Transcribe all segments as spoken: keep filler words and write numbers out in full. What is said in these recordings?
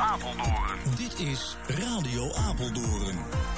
Apeldoorn. Dit is Radio Apeldoorn.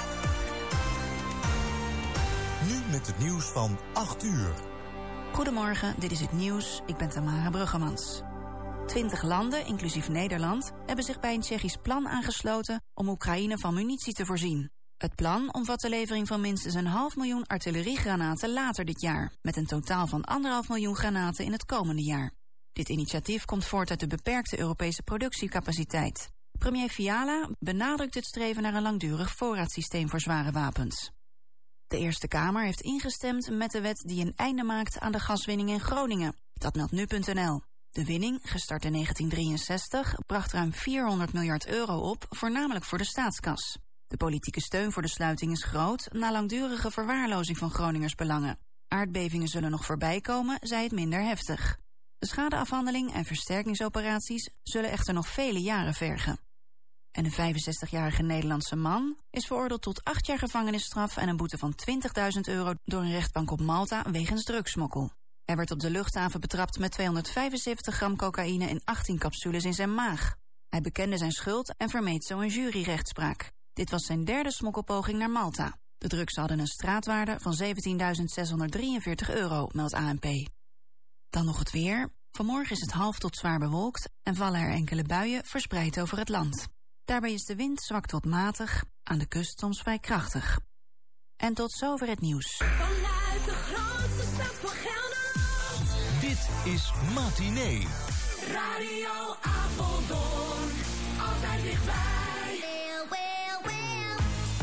Nu met het nieuws van acht uur. Goedemorgen, dit is het nieuws. Ik ben Tamara Bruggemans. Twintig landen, inclusief Nederland, hebben zich bij een Tsjechisch plan aangesloten om Oekraïne van munitie te voorzien. Het plan omvat de levering van minstens een half miljoen artilleriegranaten later dit jaar, met een totaal van anderhalf miljoen granaten in het komende jaar. Dit initiatief komt voort uit de beperkte Europese productiecapaciteit. Premier Fiala benadrukt het streven naar een langdurig voorraadsysteem voor zware wapens. De Eerste Kamer heeft ingestemd met de wet die een einde maakt aan de gaswinning in Groningen. Dat meldt nu punt n l. De winning, gestart in negentien drieënzestig, bracht ruim vierhonderd miljard euro op, voornamelijk voor de staatskas. De politieke steun voor de sluiting is groot, na langdurige verwaarlozing van Groningers belangen. Aardbevingen zullen nog voorbij komen, zij het minder heftig. De schadeafhandeling en versterkingsoperaties zullen echter nog vele jaren vergen. En de vijfenzestigjarige Nederlandse man is veroordeeld tot acht jaar gevangenisstraf en een boete van twintigduizend euro door een rechtbank op Malta wegens drugssmokkel. Hij werd op de luchthaven betrapt met tweehonderdvijfenzeventig gram cocaïne in achttien capsules in zijn maag. Hij bekende zijn schuld en vermeed zo een juryrechtspraak. Dit was zijn derde smokkelpoging naar Malta. De drugs hadden een straatwaarde van zeventienduizend zeshonderddrieënveertig euro, meldt A N P. Dan nog het weer. Vanmorgen is het half tot zwaar bewolkt en vallen er enkele buien verspreid over het land. Daarbij is de wind zwak tot matig, aan de kust soms vrij krachtig. En tot zover het nieuws. Vanuit de grootste stad van Gelderland. Dit is Matinee. Radio Apeldoorn, altijd dichtbij. Well, well, well.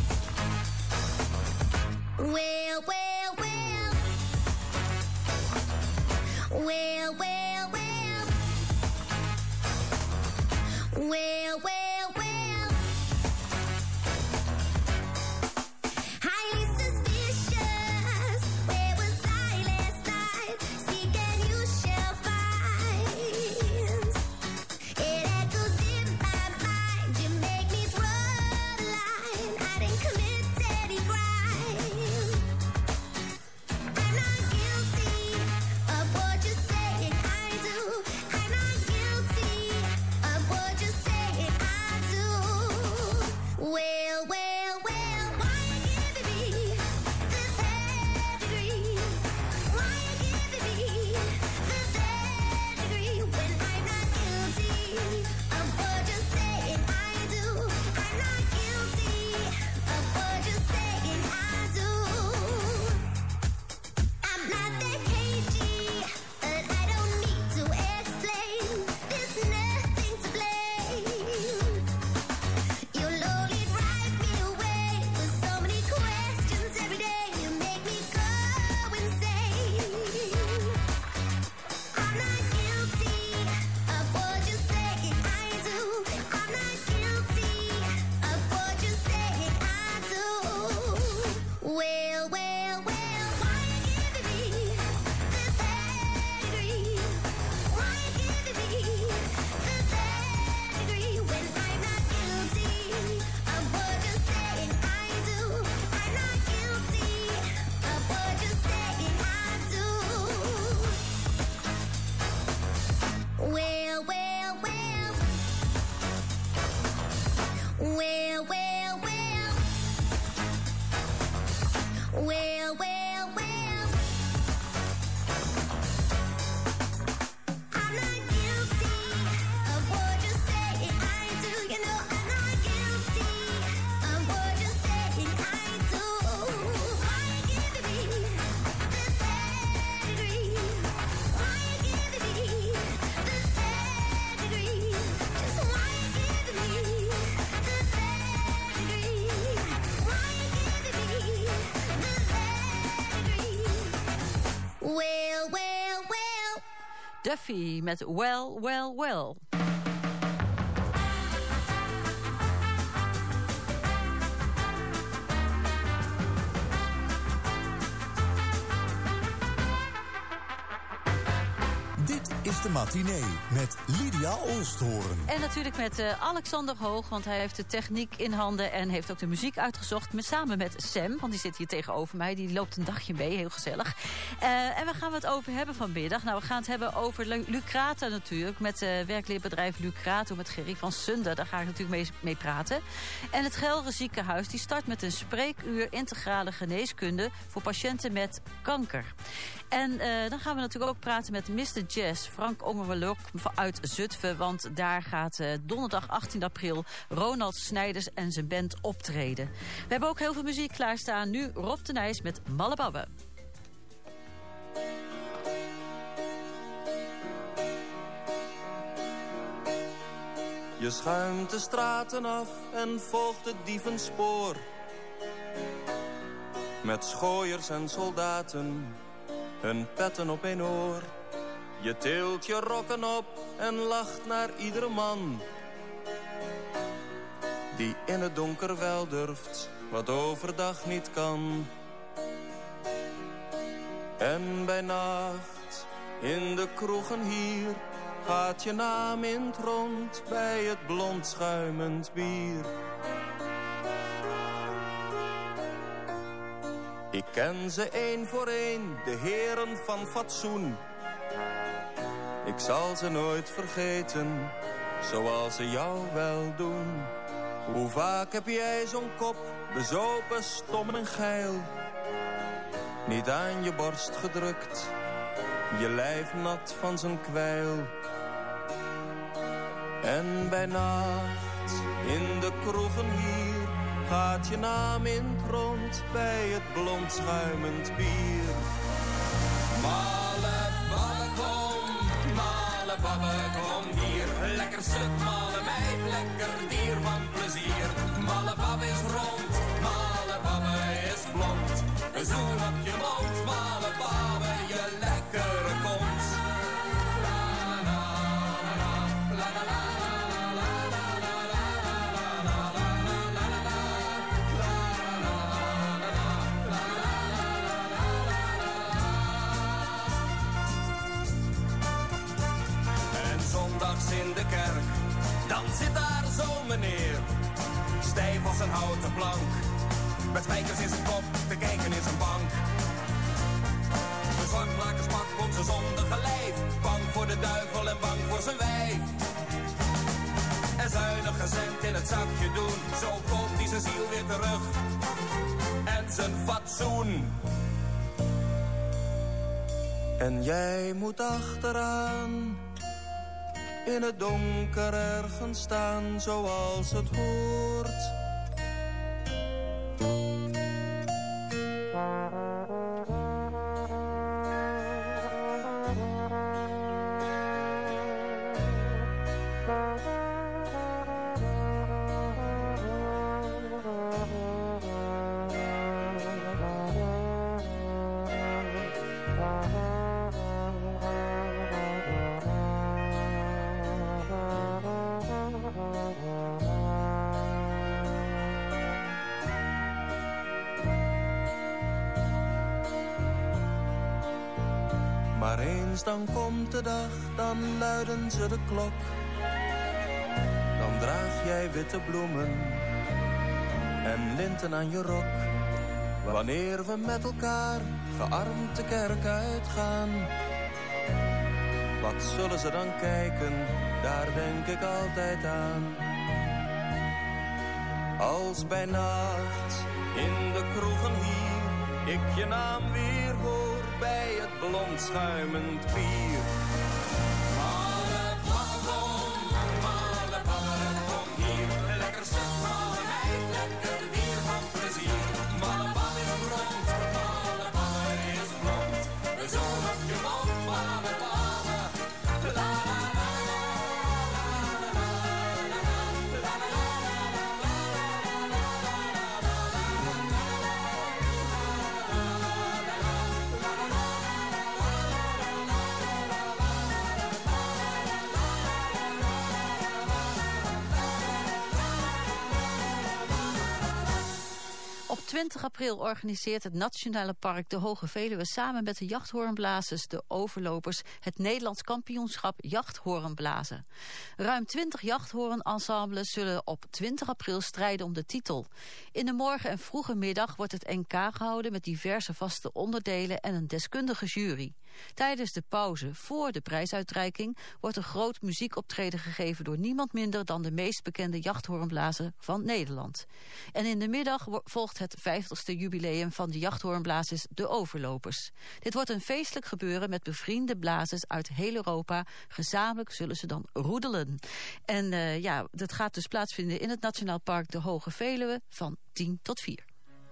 Well, well, well. Well, well, well. Well, well, well. Highly suspicious. Where was I last night? Seek and you shall find. It echoes in my mind. You make me draw the line. I didn't commit any crime. I'm not guilty of what you're saying I do. I'm not guilty of what you're saying I do. Well, well, well, why you giving me the third degree? Why you giving me the third degree when I'm not guilty of what you're saying I do? I'm not guilty of what you're saying I do. I'm not that cagey, but I don't need to explain. There's nothing to blame. You'll only drive me away with so many questions every day. You make me go insane. I'm not guilty of what you're saying I do. I'm not guilty of what you're saying I do. Well, well, well, why you giving me the third degree? Why you giving me the third degree when I'm not guilty of what you're saying I do? I'm not guilty of what you're saying I do. Well, well, well. Well, well, well. Well, well, well. I'm not guilty of what you're saying I do. You know I'm not guilty of what you're saying I do. Why you giving me the third degree? Why you giving me the third degree? Just why you giving me the third degree? Why you giving me the third degree? Well, well, well. Duffy met Well, Well, Well. Dit is de matinee met Lydia Oosthoorn. En natuurlijk met uh, Alexander Hoog, want hij heeft de techniek in handen en heeft ook de muziek uitgezocht. Met, samen met Sam, want die zit hier tegenover mij. Die loopt een dagje mee, heel gezellig. Uh, en waar gaan we het over hebben vanmiddag? Nou, we gaan het hebben over Lucrata natuurlijk. Met uh, werkleerbedrijf Lucrato, met Gerry van Sunder. Daar ga ik natuurlijk mee, mee praten. En het Gelre ziekenhuis die start met een spreekuur integrale geneeskunde voor patiënten met kanker. En uh, dan gaan we natuurlijk ook praten met mister Jazz, Frank Ongerelok uit Zutphen. Want daar gaat uh, donderdag achttien april Ronald Snijders en zijn band optreden. We hebben ook heel veel muziek klaarstaan. Nu Rob de Nijs met Malle Babbe. Je schuimt de straten af en volgt het dievenspoor. Met schooiers en soldaten, hun petten op een oor. Je tilt je rokken op en lacht naar iedere man die in het donker wel durft, wat overdag niet kan. En bij nacht, in de kroegen hier, gaat je naam in het rond bij het blond schuimend bier. Ik ken ze één voor één, de heren van fatsoen. Ik zal ze nooit vergeten, zoals ze jou wel doen. Hoe vaak heb jij zo'n kop, bezopen, stom en geil, niet aan je borst gedrukt, je lijf nat van zijn kwijl. En bij nacht, in de kroegen hier, gaat je naam in het rond bij het blond schuimend bier. Malle babbe kom, malle babbe kom hier. Lekker stuk malle meid, lekker dier van plezier. Malle babbe is rond, malle babbe is blond. Een zoen op je mond, malle babbe, je lekkere kont. La la la la la la. In de kerk, dan zit daar zo'n meneer, stijf als een houten plank, met spijkers in zijn kop, te kijken in zijn bank. De zwartmakerspak komt zijn zondige lijf, bang voor de duivel en bang voor zijn wijf. En zuinig cent in het zakje doen, zo komt hij zijn ziel weer terug en zijn fatsoen. En jij moet achteraan, in het donker ergens staan, zoals het hoort. Maar eens dan komt de dag, dan luiden ze de klok. Dan draag jij witte bloemen en linten aan je rok. Wanneer we met elkaar gearmd de kerk uitgaan, wat zullen ze dan kijken, daar denk ik altijd aan. Als bij nacht, in de kroegen hier, ik je naam weer hoor bij het blond schuimend bier. Malle babbe kom, malle babbe kom hier. Lekker stuk malle meid, lekker dier van plezier. Malle babbe is rond, malle babbe is blond. We zoen op je mond, malle babbe. La la la la la la la la la. twintig april organiseert het Nationale Park de Hoge Veluwe samen met de jachthoornblazers, de overlopers, het Nederlands kampioenschap jachthoornblazen. Ruim twintig jachthoornensembles zullen op twintig april strijden om de titel. In de morgen en vroege middag wordt het N K gehouden met diverse vaste onderdelen en een deskundige jury. Tijdens de pauze voor de prijsuitreiking wordt een groot muziekoptreden gegeven door niemand minder dan de meest bekende jachthoornblazer van Nederland. En in de middag volgt het vijftigste jubileum van de jachthoornblazers, de overlopers. Dit wordt een feestelijk gebeuren met bevriende blazers uit heel Europa. Gezamenlijk zullen ze dan roedelen. En uh, ja, dat gaat dus plaatsvinden in het Nationaal Park de Hoge Veluwe van tien tot vier.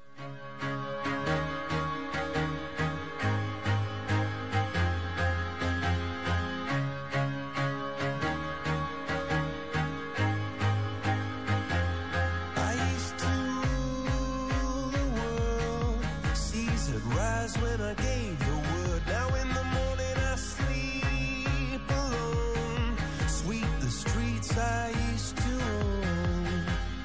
When I gave the word, now in the morning I sleep alone. Sweep the streets I used to own.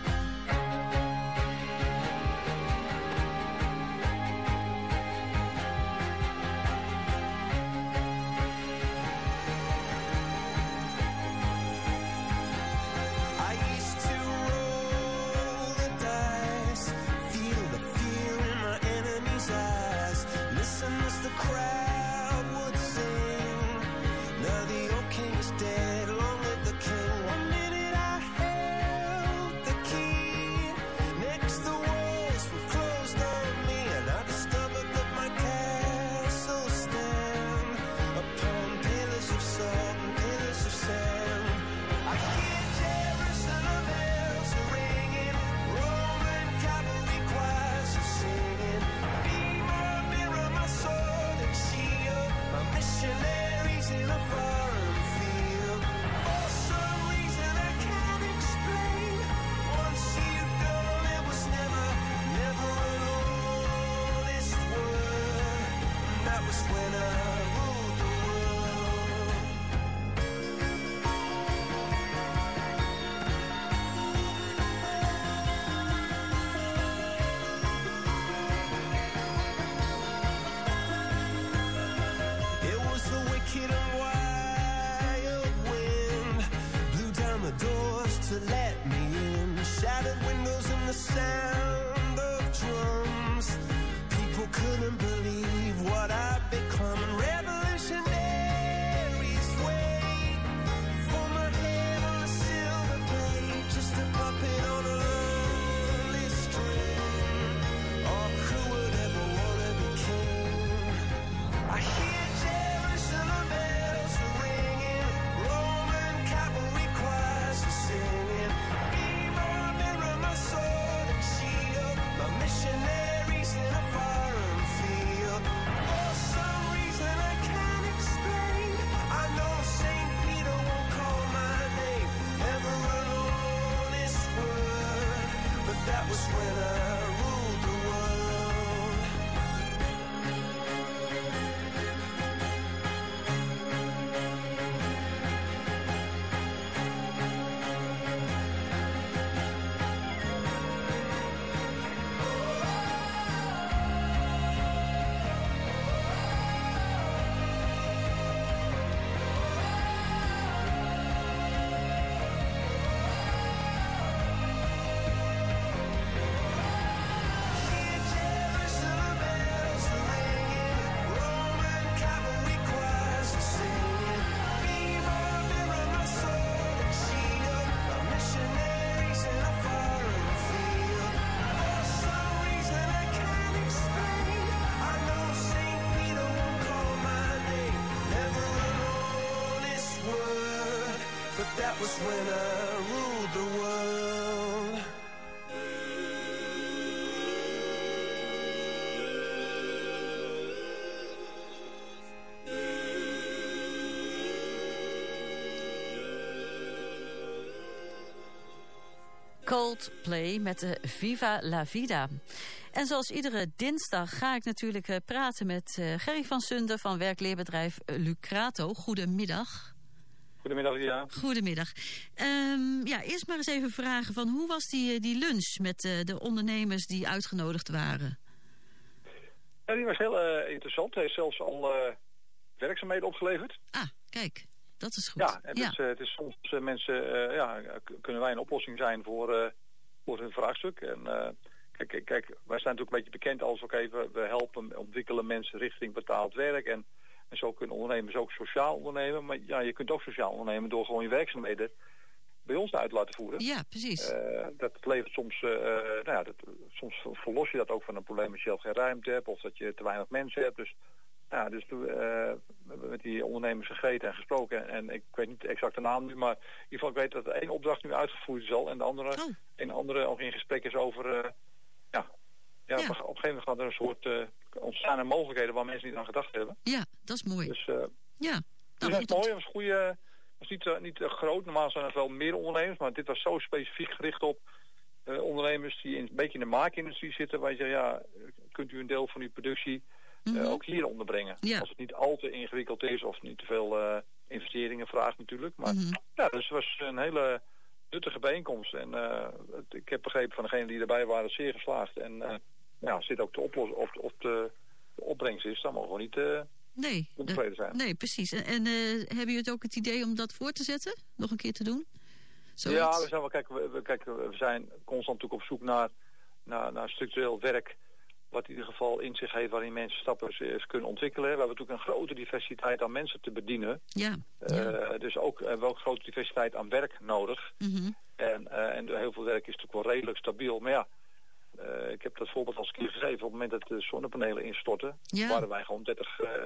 I used to roll the dice, feel the fear in my enemy's eyes. Listen as the crowd would sing. Now the old king is dead, long live the king. One minute I held the key, next the walls were closed on me, and I discovered that my castle stand upon pillars of salt and pillars of sand. I hear Jerusalem bells ringing, Roman cavalry choirs are singing. Be my mirror, my sword and shield, my missionaries in a foreign field. For some reason I can't explain, once you've gone it was never, never an honest word. That was when I ruled the world. It was the wicked and wild wind, blew down the doors to let me in, shattered windows and the sound of drums. People couldn't believe what I'd become. Revolutionaries wait for my head on a silver plate, just a puppet on a lonely string. Oh, who would ever want to be king? I hear Jerusalem bells are ringing, Roman cavalry choirs are singing. Be my mirror, my sword and shield, my missionaries in a foreign field. For some reason I can't explain, I know Saint Peter won't call my name, never an honest word, but that was when I ruled the world. Hear Jerusalem bells are ringing, Roman cavalry choirs are singing. Be my mirror, my sword and shield, my missionaries in a foreign field. For some reason I can't explain, I know Saint Peter won't call my name, never an honest word, but that was when I ruled the world. Coldplay met de Viva la Vida. En zoals iedere dinsdag ga ik natuurlijk uh, praten met uh, Gerry van Sunder van werkleerbedrijf Lucrato. Goedemiddag. Goedemiddag, ja. Goedemiddag. Um, ja, eerst maar eens even vragen van hoe was die, die lunch met uh, de ondernemers die uitgenodigd waren? Ja, die was heel uh, interessant. Hij heeft zelfs al uh, werkzaamheden opgeleverd. Ah, kijk. Dat is goed. Ja, en ja. Dus, uh, het is soms uh, mensen, uh, ja, k- kunnen wij een oplossing zijn voor, uh, voor hun vraagstuk. En uh, kijk, kijk, kijk, wij zijn natuurlijk een beetje bekend als ook even, we helpen, ontwikkelen mensen richting betaald werk. En, en zo kunnen ondernemers ook sociaal ondernemen. Maar ja, je kunt ook sociaal ondernemen door gewoon je werkzaamheden bij ons uit te laten voeren. Ja, precies. Uh, dat levert soms, uh, nou ja, dat, soms verlos je dat ook van een probleem als je zelf geen ruimte hebt of dat je te weinig mensen hebt. Dus ja, dus uh, we hebben met die ondernemers gegeten en gesproken. En ik weet niet exact de naam nu, maar in ieder geval ik weet dat de één opdracht nu uitgevoerd is al. En de andere, oh. een andere ook in gesprek is over, uh, ja, ja, ja. op een gegeven moment gaat er een soort, uh, ontstaan er mogelijkheden waar mensen niet aan gedacht hebben. Ja, dat is mooi. Dus, uh, ja. Dus Nou, dat is mooi, dat was goed. Het was niet, uh, niet uh, groot, normaal zijn er wel meer ondernemers, maar dit was zo specifiek gericht op uh, ondernemers die in, een beetje in de maakindustrie zitten, waar je zegt, ja, kunt u een deel van uw productie Uh, mm-hmm. ook hier onderbrengen. Ja. Als het niet al te ingewikkeld is of niet te veel uh, investeringen vraagt natuurlijk. Maar mm-hmm. ja, dus het was een hele nuttige bijeenkomst. En uh, het, ik heb begrepen van degenen die erbij waren zeer geslaagd. En uh, ja, als dit ook de, oplos- op, op de, de opbrengst is, dan mogen we niet uh, nee, ontevreden zijn. Nee, precies. En, en uh, hebben jullie het ook het idee om dat voor te zetten? Nog een keer te doen? Zoiets? Ja, we zijn wel, kijk, we, we, kijk, we zijn constant natuurlijk op zoek naar, naar, naar structureel werk, wat in ieder geval in zich heeft waarin mensen stappen kunnen ontwikkelen. We hebben natuurlijk een grote diversiteit aan mensen te bedienen. Ja. ja. Uh, dus ook uh, wel een grote diversiteit aan werk nodig. Mm-hmm. En, uh, en heel veel werk is natuurlijk wel redelijk stabiel. Maar ja, uh, ik heb dat voorbeeld als keer gegeven. Op het moment dat de zonnepanelen instortten, ja. waren wij gewoon dertig uh,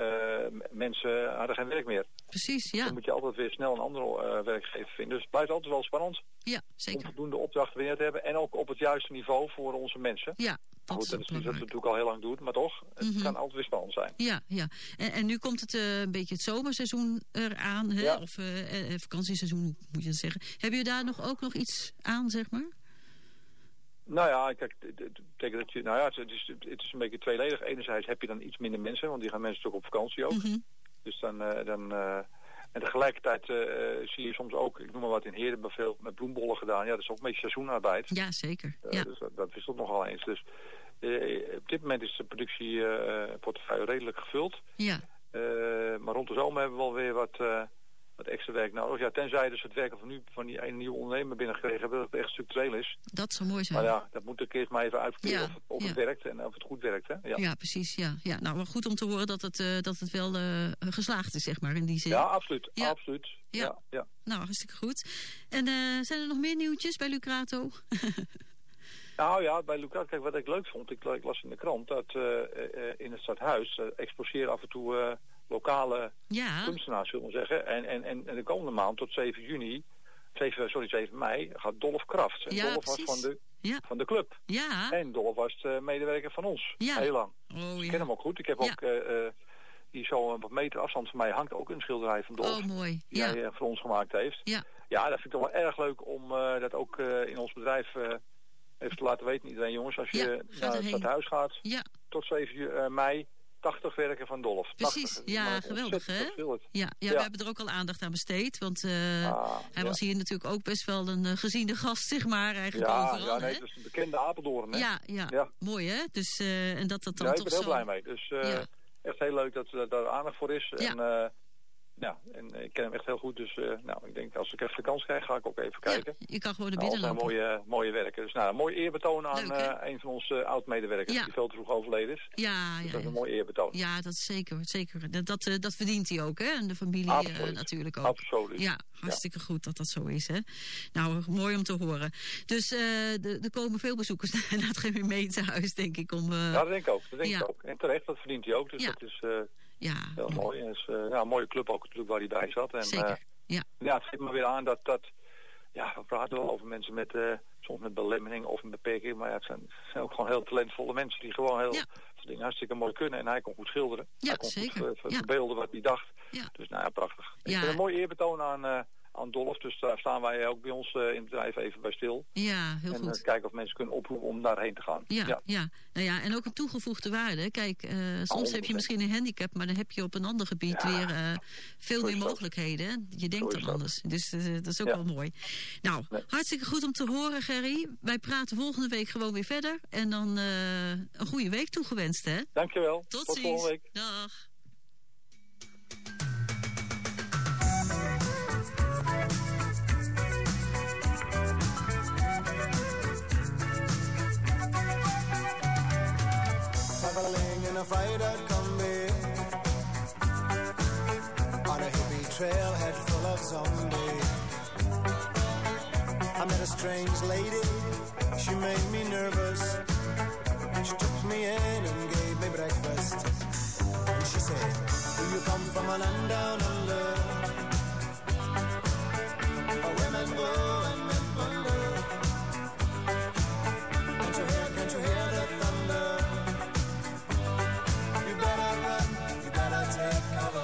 mensen, hadden geen werk meer. Precies, ja. Dan moet je altijd weer snel een andere uh, werkgever vinden. Dus het blijft altijd wel spannend. Ja, zeker. Om voldoende opdrachten weer te hebben. En ook op het juiste niveau voor onze mensen. Ja. Dat Goed, is dat is niet dat we natuurlijk al heel lang doen, maar toch, het mm-hmm. kan altijd weer spannend zijn. Ja, ja. En, en nu komt het uh, een beetje het zomerseizoen eraan, hè? Ja. Of uh, vakantieseizoen, hoe moet je dat zeggen. Hebben je daar nog ook nog iets aan, zeg maar? Nou ja, kijk, het betekent dat je, nou ja, het is, het is een beetje tweeledig. Enerzijds heb je dan iets minder mensen, want die gaan mensen toch op vakantie ook. Mm-hmm. Dus dan, uh, dan uh, en tegelijkertijd uh, zie je soms ook, ik noem maar wat, in Heerden veel met bloembollen gedaan. Ja, dat is ook een beetje seizoenarbeid. Ja, zeker. Uh, ja. Dus dat, dat wisselt nogal eens. Dus uh, op dit moment is de productieportefeuille uh, redelijk gevuld. Ja. Uh, maar rond de zomer hebben we wel weer wat, uh, wat extra werk nodig. Ja, tenzij dus het werk van, nu, van die ene nieuwe ondernemer binnengekregen hebben, dat het echt structureel is. Dat zou mooi zijn. Maar ja, dat moet ik eerst maar even uitvoeren ja, of, of ja. het werkt en of het goed werkt. Hè? Ja. ja, precies. Ja. Ja, nou, maar goed om te horen dat het, uh, dat het wel uh, geslaagd is, zeg maar, in die zin. Ja, absoluut. Ja. absoluut. Ja. Ja, ja. Nou, hartstikke goed. En uh, zijn er nog meer nieuwtjes bij Lucrato? Nou ja, bij Lucrato, kijk, wat ik leuk vond, ik, ik las in de krant dat uh, uh, in het stadhuis uh, exposeren af en toe uh, lokale ja. kunstenaars, zullen we zeggen. En, en, en, en de komende maand tot zeven juni, zeven, sorry, zeven mei, gaat Dolf Kraft. En ja, Dolf precies. was van de, ja. van de club. Ja. En Dolf was de medewerker van ons, ja. heel lang. Oh, dus ik ja. ken hem ook goed. Ik heb ja. ook, uh, uh, hier zo een wat meter afstand van mij hangt ook een schilderij van Dolf. Oh, mooi. Die ja. hij uh, voor ons gemaakt heeft. Ja. Ja, dat vind ik toch wel erg leuk om uh, dat ook uh, in ons bedrijf uh, even te laten weten. Iedereen, jongens, als je ja, naar het stadhuis gaat, ja. tot zeven mei, tachtig werken van Dolf. Precies, tachtig, ja, geweldig, hè? Ja, ja, ja, we hebben er ook al aandacht aan besteed. Want uh, ah, hij ja. was hier natuurlijk ook best wel een uh, geziene gast, zeg maar, eigenlijk ja, overal. Ja, nee, hè? het is een bekende Apeldoorn, hè? Ja, ja, ja. Mooi, hè? Dus, uh, en dat dat dan ja, toch ik ben heel zo... blij mee. Dus uh, ja. echt heel leuk dat uh, daar aandacht voor is. Ja. En, uh, ja, en ik ken hem echt heel goed. Dus uh, nou, ik denk, als ik even de kans krijg, ga ik ook even kijken. Ja, je kan gewoon naar nou, binnen lopen. mooie, mooie werken. Dus nou, een mooi eerbetoon aan leuk, uh, een van onze uh, oud-medewerkers ja. die veel te vroeg overleden is. Ja, dus ja, dat is een ja. mooi eerbetoon. Ja, dat is zeker. zeker. Dat, dat, uh, dat verdient hij ook, hè? En de familie uh, natuurlijk ook. Absoluut. Ja, hartstikke ja. goed dat dat zo is, hè? Nou, mooi om te horen. Dus uh, er komen veel bezoekers naar het gemeentehuis, denk ik. Om, uh... Ja, dat denk ik ook. Dat denk ja. ik ook. En terecht, dat verdient hij ook. Dus ja. dat is... Uh, Ja, heel mooi. Het is uh, ja, een mooie club ook natuurlijk waar hij bij zat. En, zeker, uh, ja. Ja, het geeft me weer aan dat, dat ja, we praten wel over mensen met, uh, soms met belemmering of een beperking, maar ja, het, zijn, het zijn ook gewoon heel talentvolle mensen die gewoon heel ja. dingen hartstikke mooi kunnen. En hij kon goed schilderen. Ja, hij kon zeker. goed uh, ja. verbeelden wat hij dacht. Ja. Dus nou ja, prachtig. Ja. Ik vind een mooi eerbetoon aan, uh, aan Dolf. Dus daar staan wij ook bij ons uh, in het bedrijf even bij stil. Ja, heel en, goed. En uh, kijken of mensen kunnen oproepen om daarheen te gaan. Ja, ja. ja. Nou ja, en ook een toegevoegde waarde. Kijk, uh, soms honderd procent heb je misschien een handicap, maar dan heb je op een ander gebied ja. weer uh, veel meer mogelijkheden. Je denkt dan anders. Dus uh, dat is ook ja. wel mooi. Nou, nee. hartstikke goed om te horen, Gerry. Wij praten volgende week gewoon weer verder. En dan uh, een goede week toegewenst, hè? Dankjewel. Tot, Tot ziens. volgende week. Dag. Traveling in a freighter combi on a hippie trailhead full of zombies. I met a strange lady, she made me nervous. She took me in and gave me breakfast. And she said, do you come from a land down under? Where women go and men wonder. Can't you hear, can't you hear the thunder? You better run, you better take cover.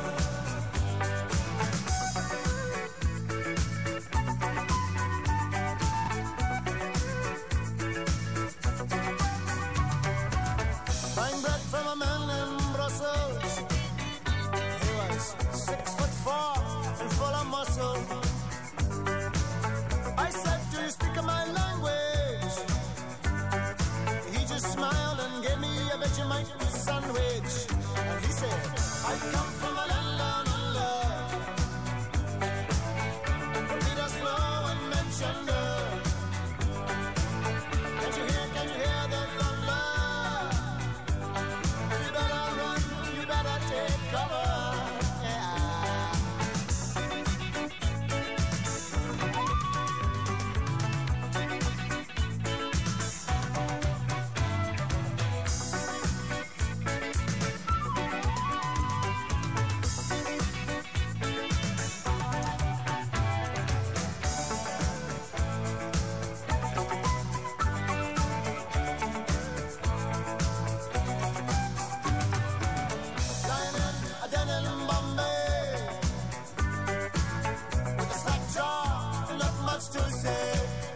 Buying bread from a man in Brussels. He was six foot four and full of muscle. I said, do you speak my language? He just smiled and gave me a Vegemite sandwich. And he said, I come from a land down under. From Peter's Flow and Manchester. Can't you hear, can't you hear the thunder? You better run, you better take cover. Yeah. Lying in a den in Bombay with a slack jaw, not much to say.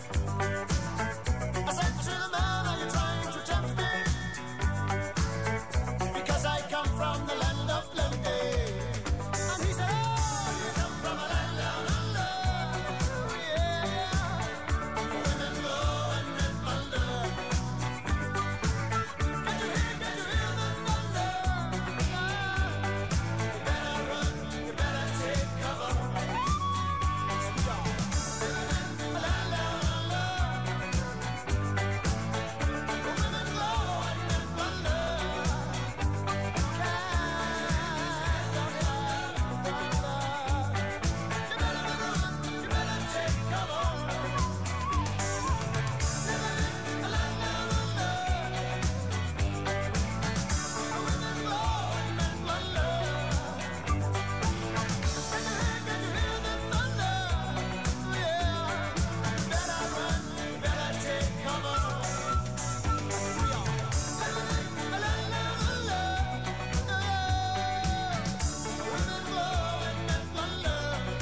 I said to the man, are you trying to tempt me? Because I come from the land of plenty. And he said, oh, you come from a land down under. Yeah, women go and men wonder. Can you hear, can you hear the thunder? You better run, you better take cover. A land down under. Women go and men wonder. You better run, you better take cover. A land down under. Women go and men wonder. Can you hear, can you hear the thunder? Yeah. You better run, you better take cover. A land down under. Women go and men wonder.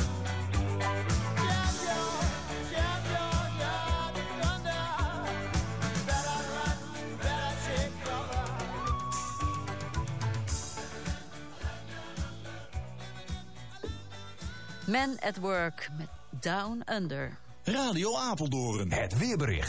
Yeah, yeah, yeah, yeah, yeah, the thunder. You better run, you better take cover. Men at Work met Down Under. Radio Apeldoorn. Het weerbericht.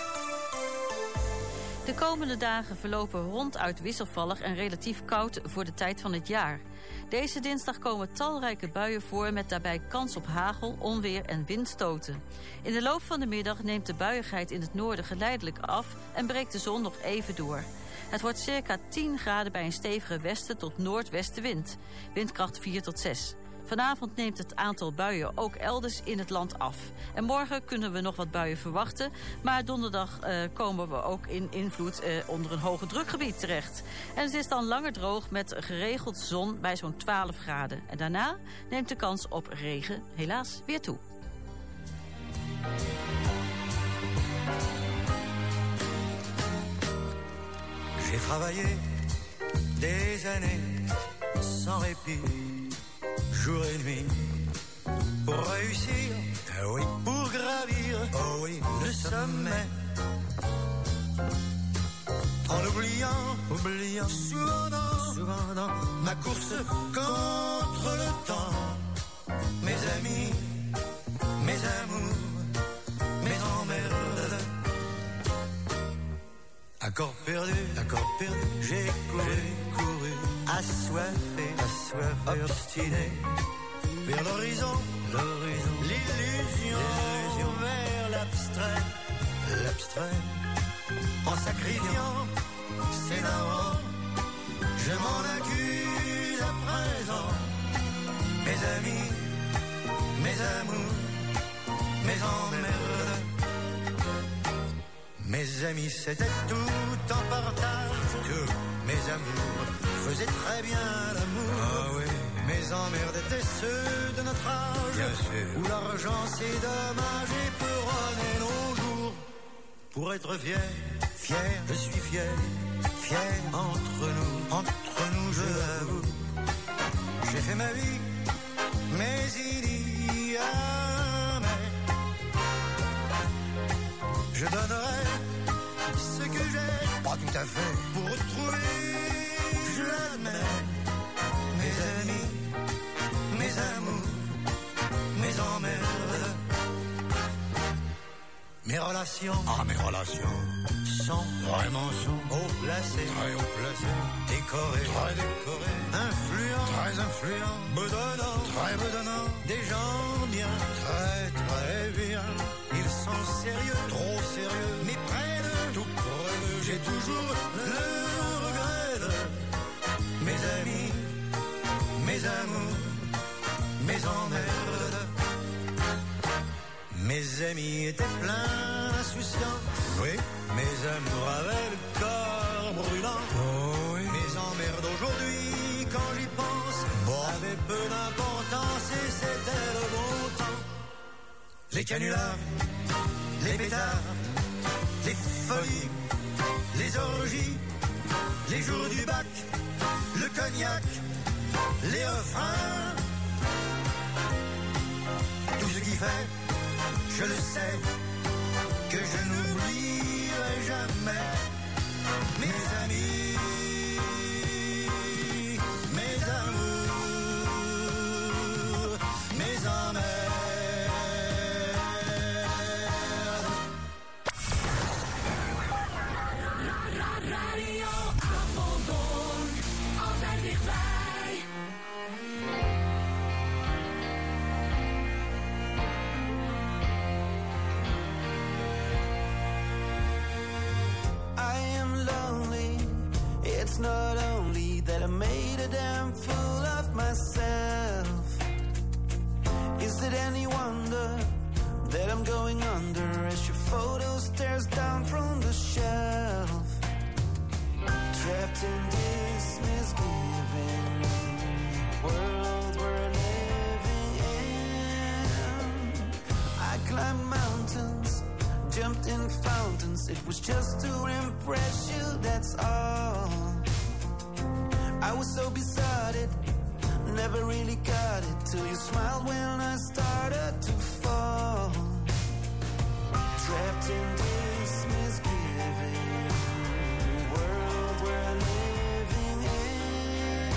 De komende dagen verlopen ronduit wisselvallig en relatief koud voor de tijd van het jaar. Deze dinsdag komen talrijke buien voor met daarbij kans op hagel, onweer en windstoten. In de loop van de middag neemt de buiigheid in het noorden geleidelijk af en breekt de zon nog even door. Het wordt circa tien graden bij een stevige westen tot noordwestenwind. Windkracht vier tot zes. Vanavond neemt het aantal buien ook elders in het land af. En morgen kunnen we nog wat buien verwachten. Maar donderdag uh, komen we ook in invloed uh, onder een hoge drukgebied terecht. En het is dan langer droog met geregeld zon bij zo'n twaalf graden. En daarna neemt de kans op regen helaas weer toe. J'ai travaillé des années sans répit, jour et nuit, pour réussir, ah oui, pour gravir, oh oui, le sommet. En oubliant, oubliant, souvent dans, souvent dans ma course contre le temps. Mes amis, mes amours, mes emmerdes. Accord perdu, accord perdu, j'ai couru, couru, assoiffé, assoiffé, obstiné, vers l'horizon, l'horizon, l'illusion, l'illusion, vers l'abstrait, l'abstrait, en sacrifiant ses darons, je m'en accuse à présent, mes amis, mes amours, mes emmerdes. Mes amis, c'était tout en partage. Tout. Mes amours faisaient très bien l'amour. Ah oui. Mes emmerdes étaient ceux de notre âge. Bien sûr. Où l'argent c'est dommage et peut runner nos jours. Pour être fier, fier, je suis fier. Fier entre nous, entre nous, je l'avoue. J'ai fait ma vie, mais il y a mais. Je donnerai ce que j'ai, pas tout à fait, pour retrouver, je l'admets, mes amis, mes amours, mes emmerdes, mes relations, ah mes relations, sont vraiment sont haut placées, très haut placées, décorées, très décorées, influents, très influents, bedonnants, très bedonnants, des gens bien, très très bien. Ils sont sérieux, trop sérieux, mais près de tout près de, j'ai toujours le regret de mes amis, mes amours, mes emmerdes. Mes amis étaient pleins d'insouciance, oui. Mes amours avaient le corps brûlant, oh, oui. Mes emmerdes aujourd'hui, quand j'y pense, bon. Avaient peu d'importance et c'était le bon temps. Les canulars, les pétards, les folies, les orgies, les jours du bac, le cognac, les refrains. Tout ce qui fait, je le sais, que je n'oublierai jamais mes amis, mes amours, mes emmerdes. It's not only that I made a damn fool of myself. Is it any wonder that I'm going under as your photo stares down from the shelf? Trapped in this misgiving world we're living in. I climbed mountains, jumped in fountains. It was just to impress you, that's all. I was so besotted, never really got it, till you smiled when I started to fall. Trapped in this misgiving world we're living in.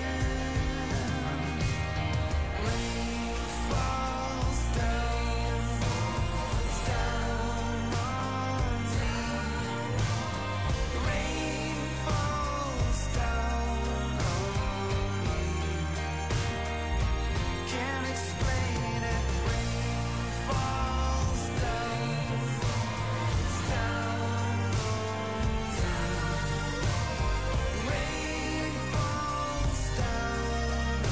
Rain falls down, falls down on me. Rain falls down. Can't explain it. Rain falls down, falls down on me. Rain falls down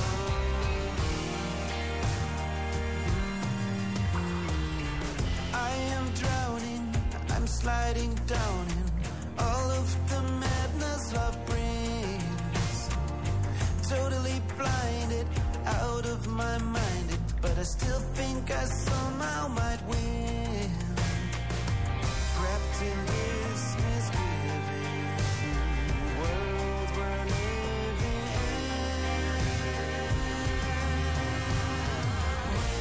on me. I am drowning, I'm sliding down in all of the madness love brings. Totally blinded, out of my mind, but I still think I somehow might win. Trapped in this misgiving world we're living in.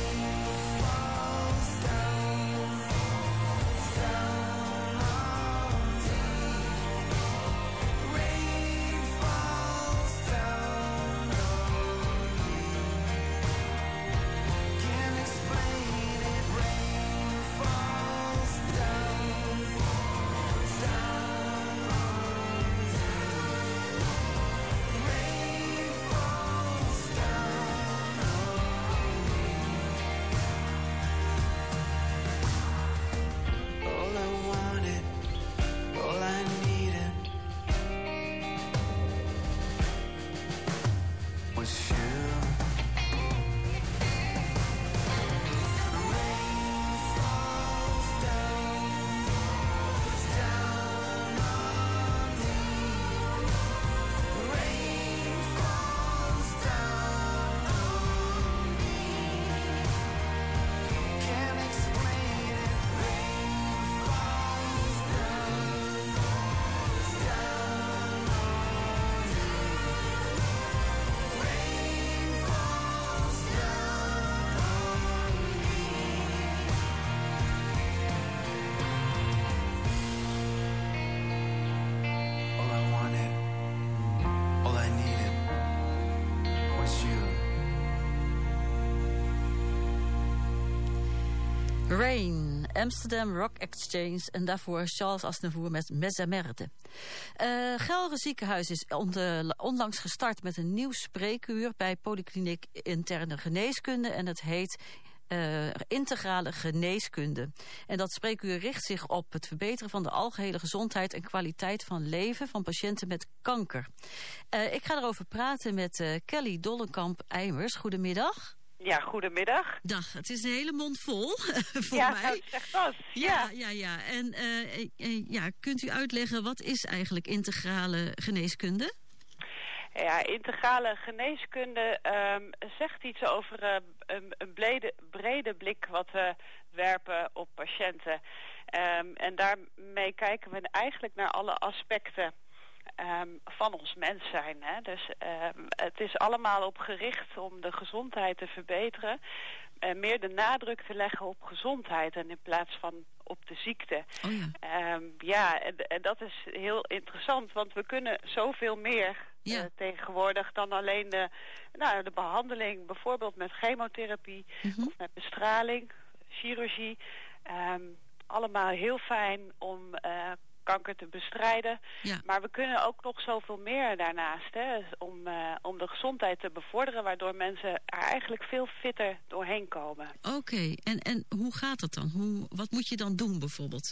Rain, Amsterdam Rock Exchange en daarvoor Charles Aznavour met Mezzamerde. Uh, Gelre ziekenhuis is on de, onlangs gestart met een nieuw spreekuur bij Polykliniek Interne Geneeskunde en het heet Uh, integrale geneeskunde. En dat spreekuur richt zich op het verbeteren van de algehele gezondheid en kwaliteit van leven van patiënten met kanker. Uh, ik ga erover praten met uh, Kelly Dollenkamp-Eimers. Goedemiddag. Ja, goedemiddag. Dag, het is een hele mond vol voor ja, mij. Nou, zeg dat. Ja, ja, ja. ja. En uh, uh, ja, kunt u uitleggen, wat is eigenlijk integrale geneeskunde? Ja, integrale geneeskunde um, zegt iets over uh, een, een brede, brede blik wat we werpen op patiënten. Um, en daarmee kijken we eigenlijk naar alle aspecten um, van ons mens zijn. Hè? Dus um, het is allemaal op gericht om de gezondheid te verbeteren. Uh, meer de nadruk te leggen op gezondheid en in plaats van op de ziekte. Oh ja, um, ja en, en dat is heel interessant, want we kunnen zoveel meer ja. uh, tegenwoordig dan alleen de, nou, de behandeling, bijvoorbeeld met chemotherapie mm-hmm. of met bestraling, chirurgie. Um, allemaal heel fijn om uh, kanker te bestrijden. Ja. Maar we kunnen ook nog zoveel meer daarnaast, hè, om, uh, om de gezondheid te bevorderen, waardoor mensen er eigenlijk veel fitter doorheen komen. Oké, okay. en, en hoe gaat dat dan? Hoe, wat moet je dan doen bijvoorbeeld?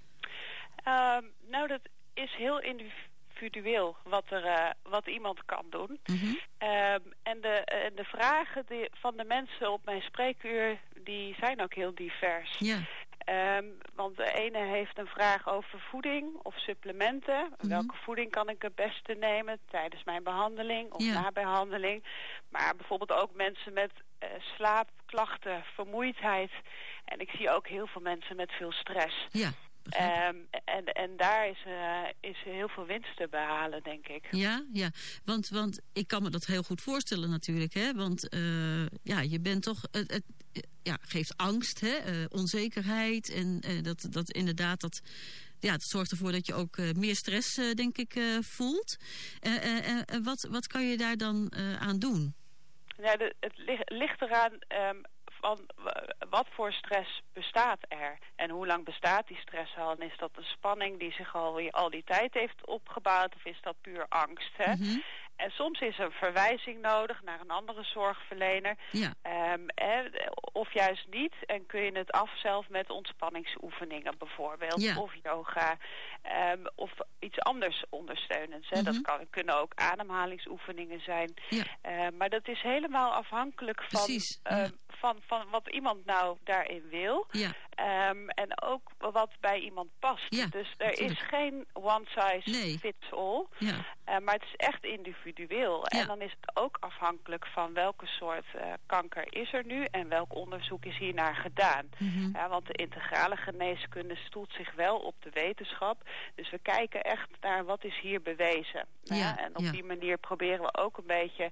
Um, nou, dat is heel individueel wat, er, uh, wat iemand kan doen. Mm-hmm. Um, en de, uh, de vragen die, van de mensen op mijn spreekuur, die zijn ook heel divers. Ja. Um, want de ene heeft een vraag over voeding of supplementen. Mm-hmm. Welke voeding kan ik het beste nemen tijdens mijn behandeling of ja. na behandeling? Maar bijvoorbeeld ook mensen met uh, slaapklachten, vermoeidheid. En ik zie ook heel veel mensen met veel stress. Ja. Um, en, en daar is, uh, is heel veel winst te behalen, denk ik. Ja, ja. Want, want ik kan me dat heel goed voorstellen natuurlijk, hè. Want uh, ja, je bent toch, het, het ja, geeft angst, hè, uh, onzekerheid. En uh, dat, dat inderdaad, dat, ja, het zorgt ervoor dat je ook uh, meer stress, uh, denk ik, uh, voelt. Uh, uh, uh, wat, wat kan je daar dan uh, aan doen? Ja, de, het ligt, ligt eraan um, van wat voor stress bestaat er en hoe lang bestaat die stress al? En is dat een spanning die zich al, al die tijd heeft opgebouwd of is dat puur angst? Hè? Mm-hmm. En soms is er een verwijzing nodig naar een andere zorgverlener. Ja. Um, eh, of juist niet. En kun je het af zelf met ontspanningsoefeningen bijvoorbeeld. Ja. Of yoga. Um, of iets anders ondersteunends. Hè. Mm-hmm. Dat kan, kunnen ook ademhalingsoefeningen zijn. Ja. Uh, maar dat is helemaal afhankelijk van, uh, ja. van, van wat iemand nou daarin wil. Ja. Um, en ook wat bij iemand past. Ja, dus er natuurlijk. Is geen one size nee. fits all. Ja. Uh, maar het is echt individueel. Ja. En dan is het ook afhankelijk van welke soort uh, kanker is er nu en welk onderzoek is hiernaar gedaan. Mm-hmm. Ja, want de integrale geneeskunde stoelt zich wel op de wetenschap. Dus we kijken echt naar wat is hier bewezen. Ja. Ja, en op ja. die manier proberen we ook een beetje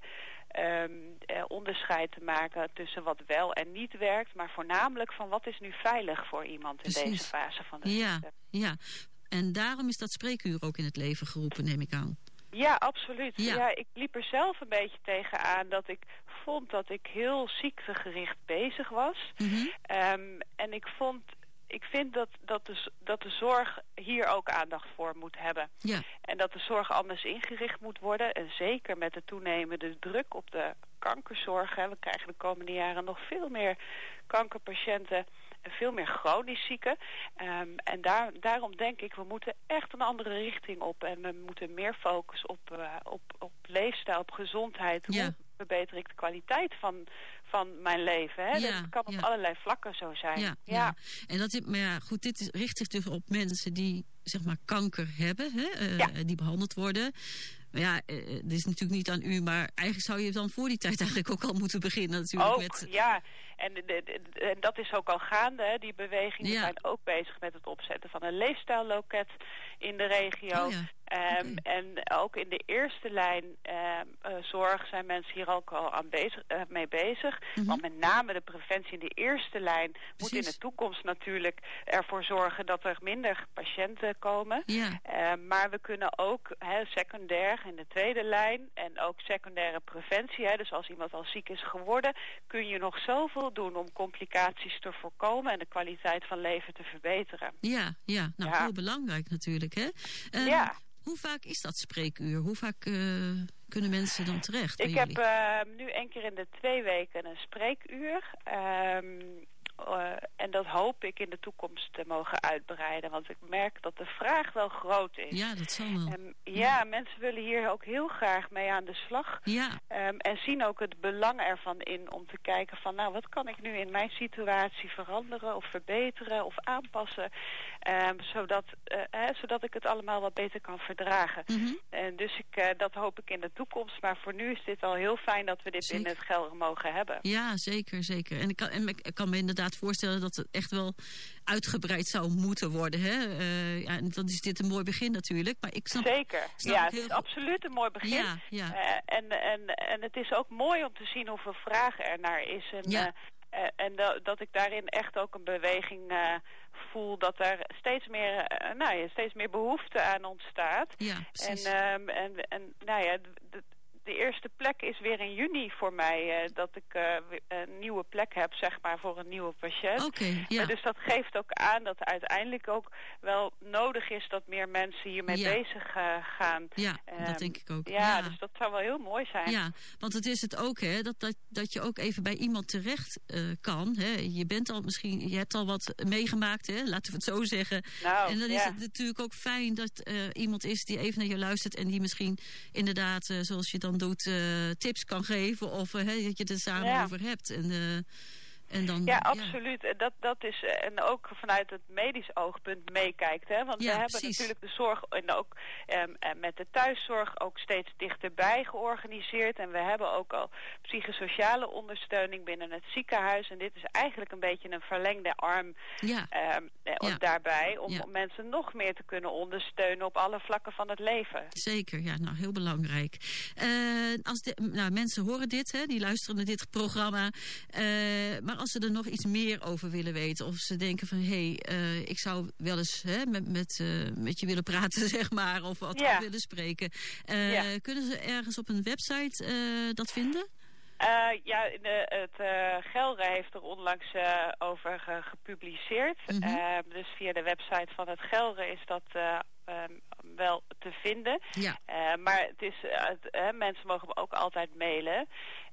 Um, eh, onderscheid te maken tussen wat wel en niet werkt, maar voornamelijk van wat is nu veilig voor iemand in Precies. deze fase van de ja, ziekte. Ja, en daarom is dat spreekuur ook in het leven geroepen, neem ik aan. Ja, absoluut. Ja. Ja, ik liep er zelf een beetje tegenaan dat ik vond dat ik heel ziektegericht bezig was. Mm-hmm. Um, en ik vond... Ik vind dat, dat, de, dat de zorg hier ook aandacht voor moet hebben. Ja. En dat de zorg anders ingericht moet worden. En zeker met de toenemende druk op de kankerzorg. Hè. We krijgen de komende jaren nog veel meer kankerpatiënten en veel meer chronisch zieken. Um, en daar, daarom denk ik, we moeten echt een andere richting op. En we moeten meer focus op, uh, op, op leefstijl, op gezondheid. Ja. Hoe verbeter ik de kwaliteit van, van mijn leven? Hè? Ja, dat kan op ja. allerlei vlakken zo zijn. Ja, ja. ja. En dat is, maar ja, goed, dit is, richt zich dus op mensen die zeg maar kanker hebben, hè? Uh, ja. die behandeld worden. Maar ja, uh, dit is natuurlijk niet aan u, maar eigenlijk zou je dan voor die tijd eigenlijk ook al moeten beginnen natuurlijk. Ook, met... ja. En, de, de, de, en dat is ook al gaande, hè, die beweging. We ja. zijn ook bezig met het opzetten van een leefstijlloket in de regio. Oh, ja. Um, en ook in de eerste lijn um, uh, zorg zijn mensen hier ook al aan bezig, uh, mee bezig. Mm-hmm. Want met name de preventie in de eerste lijn Precies. moet in de toekomst natuurlijk ervoor zorgen dat er minder patiënten komen. Ja. Uh, maar we kunnen ook he, secundair in de tweede lijn en ook secundaire preventie. He, dus als iemand al ziek is geworden, kun je nog zoveel doen om complicaties te voorkomen en de kwaliteit van leven te verbeteren. Ja, ja. nou ja. heel belangrijk natuurlijk. Hè? Uh, ja. Hoe vaak is dat spreekuur? Hoe vaak uh, kunnen mensen dan terecht bij Ik jullie? heb uh, nu één keer in de twee weken een spreekuur. Um, Uh, en dat hoop ik in de toekomst te mogen uitbreiden. Want ik merk dat de vraag wel groot is. Ja, dat zal wel. Um, ja, ja, mensen willen hier ook heel graag mee aan de slag. Ja. Um, en zien ook het belang ervan in om te kijken van... nou, wat kan ik nu in mijn situatie veranderen of verbeteren of aanpassen... Um, zodat, uh, hè, zodat ik het allemaal wat beter kan verdragen. Mm-hmm. En dus ik, uh, dat hoop ik in de toekomst. Maar voor nu is dit al heel fijn dat we dit zeker. binnen het Gelre mogen hebben. Ja, zeker, zeker. En ik kan, en ik kan me inderdaad voorstellen dat het echt wel uitgebreid zou moeten worden. Hè? Uh, ja, dan is dit een mooi begin natuurlijk. Maar ik snap, Zeker. snap ja, het heel is goed. absoluut een mooi begin. Ja, ja. Uh, en, en, en het is ook mooi om te zien hoeveel vragen er naar is. En, ja. uh, uh, en da- dat ik daarin echt ook een beweging uh, voel dat er steeds meer, uh, nou ja, steeds meer behoefte aan ontstaat. Ja, precies. En, um, en, en nou ja, d- d- de eerste plek is weer in juni voor mij, uh, dat ik uh, een nieuwe plek heb, zeg maar, voor een nieuwe patiënt. Oké, okay, ja. Uh, dus dat geeft ook aan dat uiteindelijk ook wel nodig is dat meer mensen hiermee ja. bezig uh, gaan. Ja, um, dat denk ik ook. Ja, ja, dus dat zou wel heel mooi zijn. Ja, want het is het ook, hè, dat, dat, dat je ook even bij iemand terecht uh, kan. Hè. Je bent al misschien, je hebt al wat meegemaakt, hè, laten we het zo zeggen. Nou, en dan ja. is het natuurlijk ook fijn dat uh, iemand is die even naar je luistert en die misschien inderdaad, uh, zoals je dan doet, uh, tips kan geven of uh, dat je er samen ja. over hebt. En, uh, en dan, ja, absoluut. Ja. Dat, dat is, en ook vanuit het medisch oogpunt meekijkt. Hè? Want ja, we hebben precies. natuurlijk de zorg en ook um, met de thuiszorg ook steeds dichterbij georganiseerd. En we hebben ook al psychosociale ondersteuning binnen het ziekenhuis. En dit is eigenlijk een beetje een verlengde arm ja. um, eh, ja. daarbij. Om, ja. om mensen nog meer te kunnen ondersteunen op alle vlakken van het leven. Zeker, ja, nou heel belangrijk. Uh, als de, nou, mensen horen dit, hè, die luisteren naar dit programma. Uh, maar als ze er nog iets meer over willen weten, of ze denken van, hé, hey, uh, ik zou wel eens hè, met, met, uh, met je willen praten, zeg maar, of wat ja. willen spreken. Uh, ja. Kunnen ze ergens op een website uh, dat vinden? Uh, ja, de, het uh, Gelre heeft er onlangs uh, over ge- gepubliceerd. Mm-hmm. Uh, dus via de website van het Gelre is dat uh, um, wel te vinden. Ja. Uh, maar het is, uh, het, uh, mensen mogen ook altijd mailen.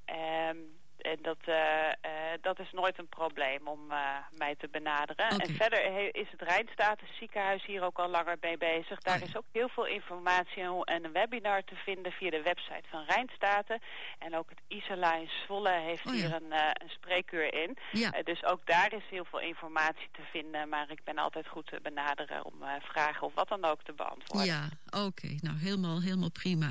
Um, En dat, uh, uh, dat is nooit een probleem om uh, mij te benaderen. Okay. En verder he- is het Rijnstaten ziekenhuis hier ook al langer mee bezig. Daar oh, ja. is ook heel veel informatie en een webinar te vinden via de website van Rijnstaten. En ook het Isala in Zwolle heeft oh, ja. hier een, uh, een spreekuur in. Ja. Uh, dus ook daar is heel veel informatie te vinden. Maar ik ben altijd goed te benaderen om uh, vragen of wat dan ook te beantwoorden. Ja, oké. Okay. Nou, helemaal, helemaal prima.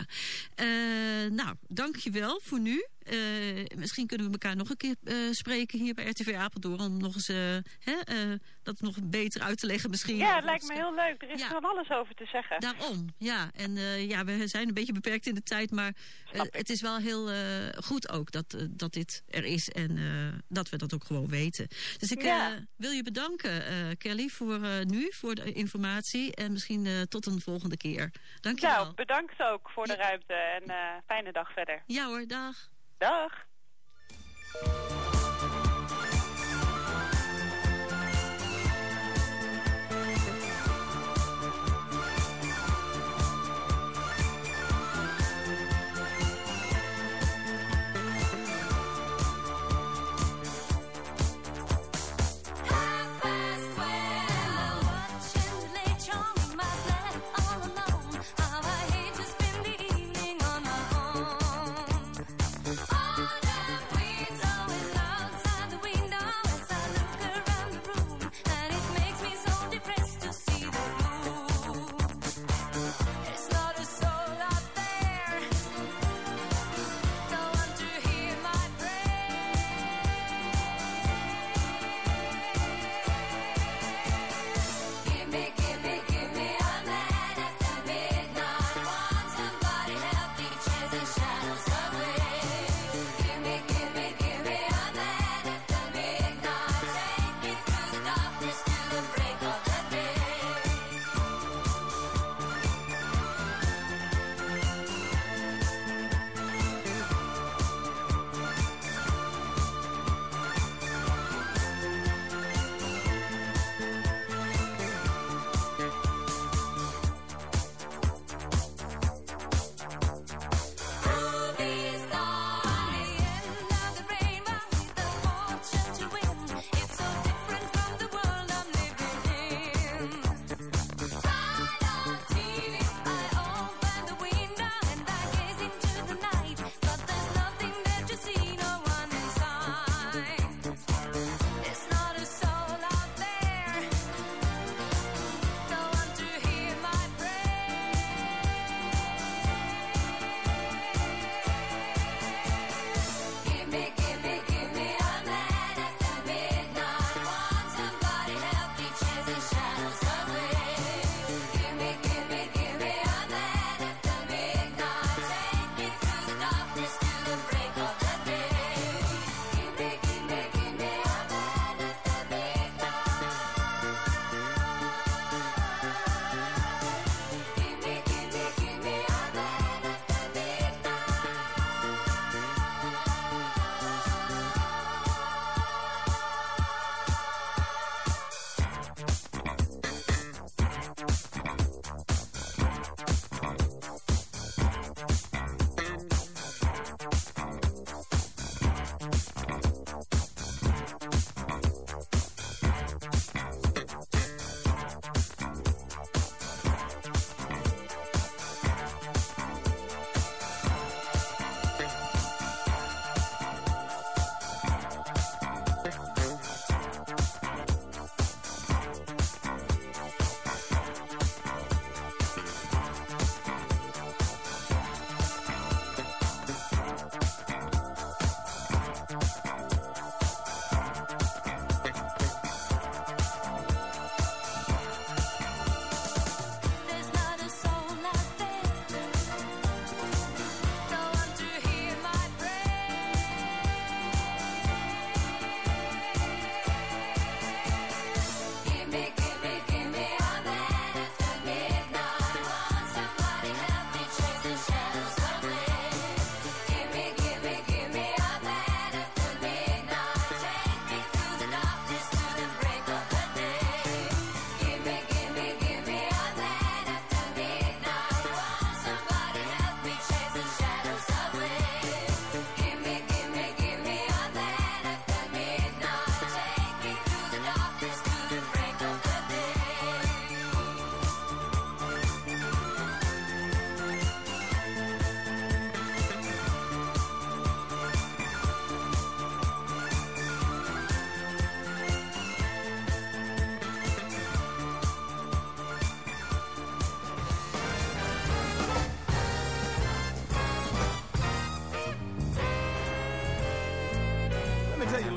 Uh, nou, dankjewel voor nu. Uh, misschien kunnen we elkaar nog een keer uh, spreken hier bij R T V Apeldoorn. Om nog eens uh, hè, uh, dat nog beter uit te leggen misschien. Ja, het lijkt me heel leuk. Er is ja. van alles over te zeggen. Daarom, ja. En uh, ja, we zijn een beetje beperkt in de tijd. Maar uh, het is wel heel uh, goed ook dat, uh, dat dit er is. En uh, dat we dat ook gewoon weten. Dus ik ja. uh, wil je bedanken, uh, Kelly, voor uh, nu. Voor de informatie. En misschien uh, tot een volgende keer. Dank je wel. Nou, bedankt ook voor ja. de ruimte. En uh, fijne dag verder. Ja hoor, dag. Dag. All the queens always love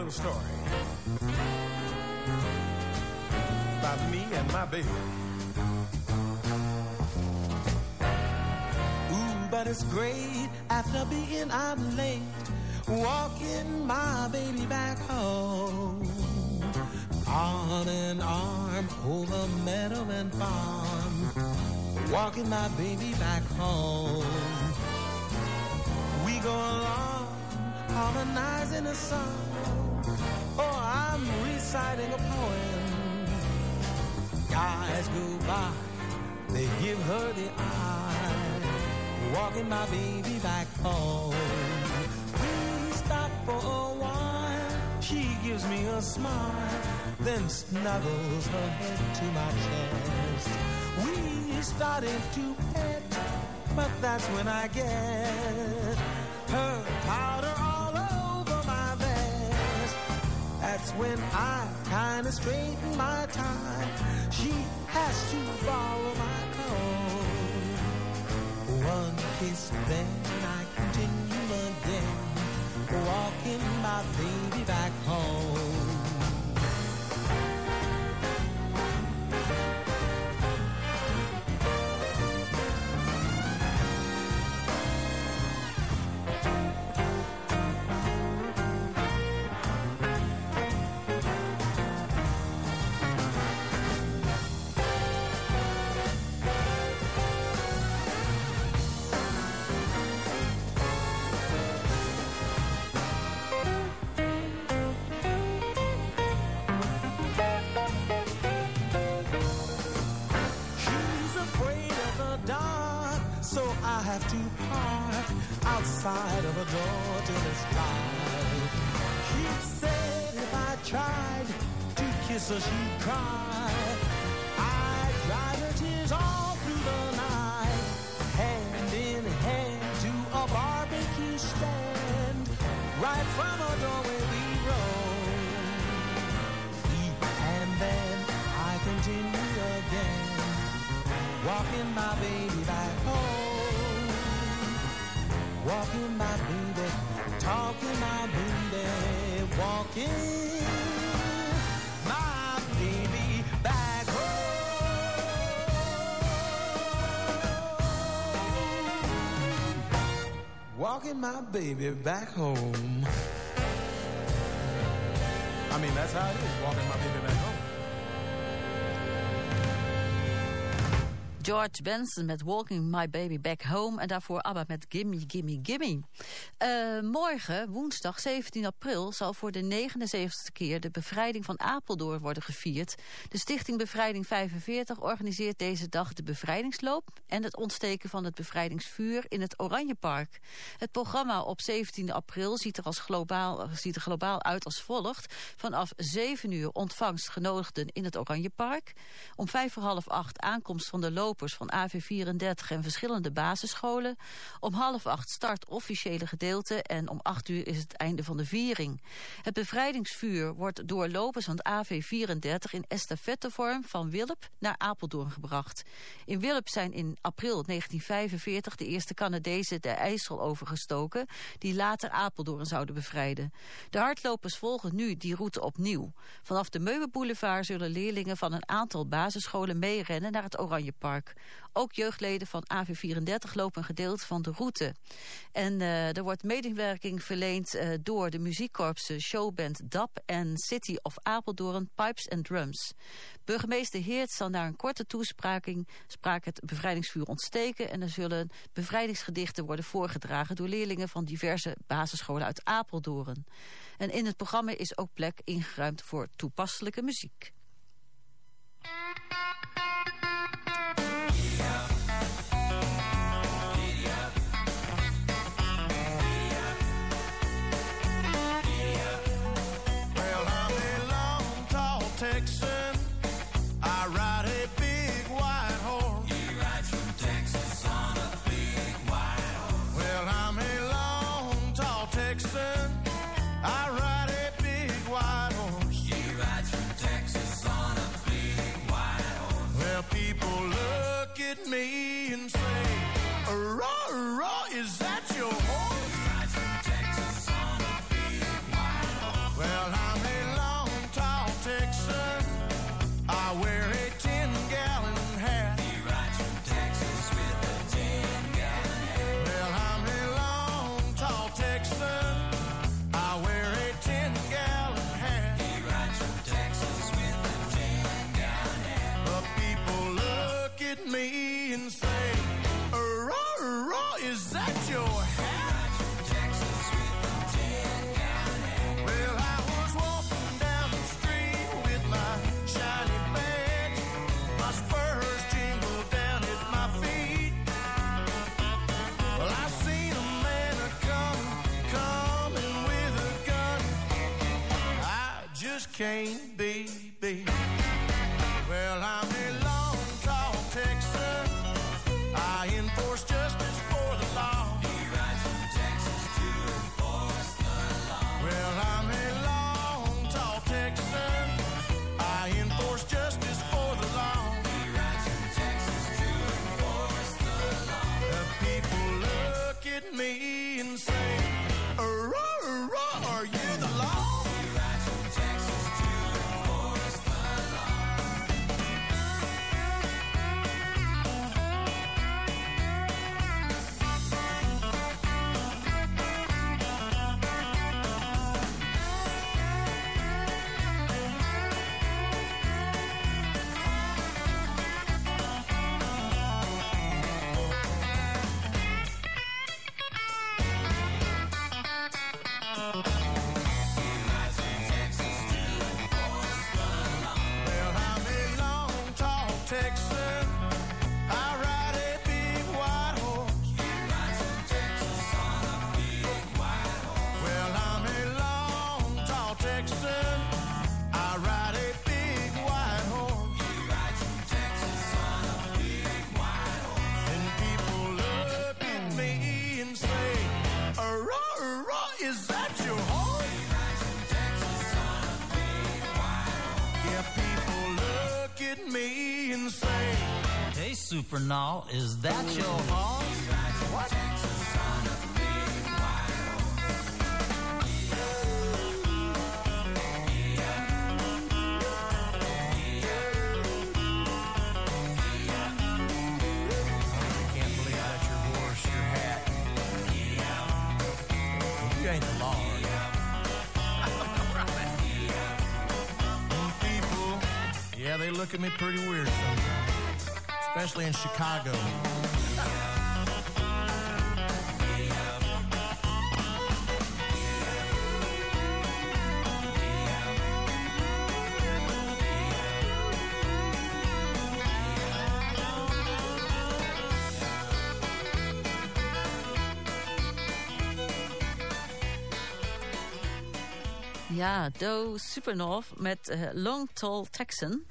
little story about me and my baby. Ooh, but it's great after being out late, walking my baby back home. Arm in arm over meadow and farm, walking my baby back home. We go along, harmonizing a song, or I'm reciting a poem. Guys go by, they give her the eye, walking my baby back home. We stop for a while, she gives me a smile, then snuggles her head to my chest. We started to pet, but that's when I get her powder all over my vest. That's when I kinda straighten my tie. She has to follow my code. One kiss, then I continue again, walking my baby back home. Outside of a door till it's light. She said if I tried to kiss her, she'd cry. I'd dry her tears all through the night. Hand in hand to a barbecue stand, right from a doorway we roam. And then I continue again, walking my baby back home. Walking my baby, talking my baby, walking my baby back home. Walking my baby back home. I mean, that's how it is, walking my baby back home. George Benson met Walking My Baby Back Home. En daarvoor ABBA met Gimme, Gimme, Gimme. Uh, morgen, woensdag zeventien april... zal voor de negenenzeventigste keer de bevrijding van Apeldoorn worden gevierd. De Stichting Bevrijding vijfenveertig organiseert deze dag de bevrijdingsloop... en het ontsteken van het bevrijdingsvuur in het Oranjepark. Het programma op zeventien april ziet er, als globaal, ziet er globaal uit als volgt. Vanaf zeven uur ontvangst genodigden in het Oranjepark. Om vijf voor half acht aankomst van de lopers van A V vierendertig en verschillende basisscholen. Om half acht start officiële gedeelte en om acht uur is het einde van de viering. Het bevrijdingsvuur wordt door lopers van het A V vierendertig in estafettevorm van Wilp naar Apeldoorn gebracht. In Wilp zijn in april negentien vijfenveertig de eerste Canadezen de IJssel overgestoken, die later Apeldoorn zouden bevrijden. De hardlopers volgen nu die route opnieuw. Vanaf de Meeuwenboulevard zullen leerlingen van een aantal basisscholen meerennen naar het Oranjepark. Ook jeugdleden van A V vierendertig lopen een gedeelte van de route. En uh, er wordt medewerking verleend uh, door de muziekkorpsen Showband D A P en City of Apeldoorn Pipes and Drums. Burgemeester Heert zal na een korte toespraking spraak het bevrijdingsvuur ontsteken en er zullen bevrijdingsgedichten worden voorgedragen door leerlingen van diverse basisscholen uit Apeldoorn. En in het programma is ook plek ingeruimd voor toepasselijke muziek. Texan, I ride a big white horse. He rides from Texas on a big white horse. Well, I'm a long, tall Texan. I ride a big white horse. He rides from Texas on a big white horse. Well, people look at me and say, "Raw, raw, is that your horse?" He rides from Texas on a big white horse. Well, I can't be beat. Well, I'm a long, tall Texan. I enforce justice for the law. He rides from Texas to enforce the law. Well, I'm a long, tall Texan. I enforce justice for the law. He rides from Texas to enforce the law. The people look at me and say, "Arrah, arrah, are you the law?" He rides from Texas to enforce the law. Well, I'm a long, tall Texan. I ride a big white horse. He rides from Texas on a big white horse. Well, I'm a long, tall Texan. I ride a big white horse. He rides from Texas on a big white horse. And people look at me and say, "Arrah, arrah, is that your horse?" He rides from Texas on a big white horse. Yeah, people look at me and say, Hey, Supernaw, is that your horse? "What?" Texas on a big white I can't believe that's your horse, your hat. You ain't the law. And people, yeah, they look at me pretty weird sometimes, especially in Chicago. Ja, Do Supernov met uh, Long Tall Texan.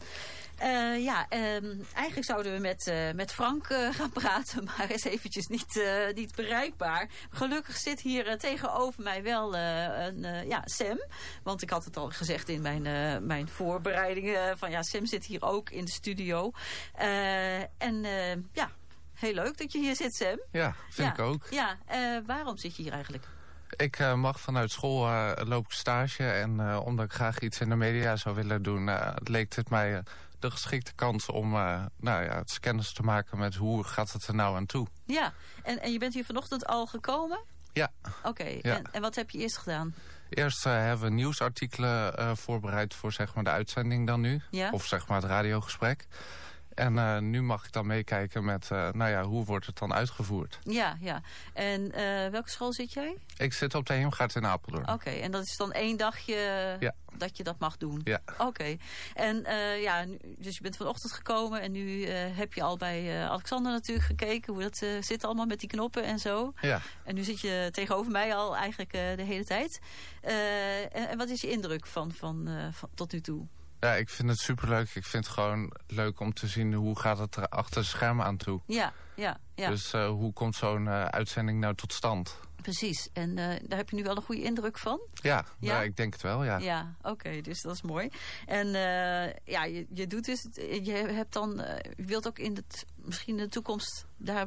Uh, ja, um, eigenlijk zouden we met, uh, met Frank uh, gaan praten, maar hij is eventjes niet, uh, niet bereikbaar. Gelukkig zit hier uh, tegenover mij wel uh, een, uh, ja, Sam. Want ik had het al gezegd in mijn, uh, mijn voorbereidingen. Van ja, Sam zit hier ook in de studio. Uh, en uh, ja, heel leuk dat je hier zit, Sam. Ja, vind ja, ik ook. Ja, uh, waarom zit je hier eigenlijk? Ik uh, mag vanuit school uh, loop ik stage en uh, omdat ik graag iets in de media zou willen doen, uh, leek het mij uh, de geschikte kans om uh, nou ja, het kennis te maken met hoe gaat het er nou aan toe. Ja, en, en je bent hier vanochtend al gekomen? Ja. Oké, okay. Ja. en, en wat heb je eerst gedaan? Eerst uh, hebben we nieuwsartikelen uh, voorbereid voor zeg maar, de uitzending dan nu. Ja. Of zeg maar het radiogesprek. En uh, nu mag ik dan meekijken met, uh, nou ja, hoe wordt het dan uitgevoerd? Ja, ja. En uh, welke school zit jij? Ik zit op de Heemgaard in Apeldoorn. Oké, okay, en dat is dan één dagje ja. dat je dat mag doen? Ja. Oké. Okay. En uh, ja, nu, dus je bent vanochtend gekomen en nu uh, heb je al bij uh, Alexander natuurlijk gekeken hoe dat uh, zit allemaal met die knoppen en zo. Ja. En nu zit je tegenover mij al eigenlijk uh, de hele tijd. Uh, en, en wat is je indruk van, van, uh, van tot nu toe? Ja, ik vind het superleuk. Ik vind het gewoon leuk om te zien hoe gaat het er achter de schermen aan toe. Ja, ja, ja. Dus uh, hoe komt zo'n uh, uitzending nou tot stand? Precies. En uh, daar heb je nu wel een goede indruk van? Ja, ja? ja ik denk het wel, ja. Ja, oké. Okay, dus dat is mooi. En uh, ja, je, je doet dus... Je hebt dan... Uh, je wilt ook in het, misschien in de toekomst daar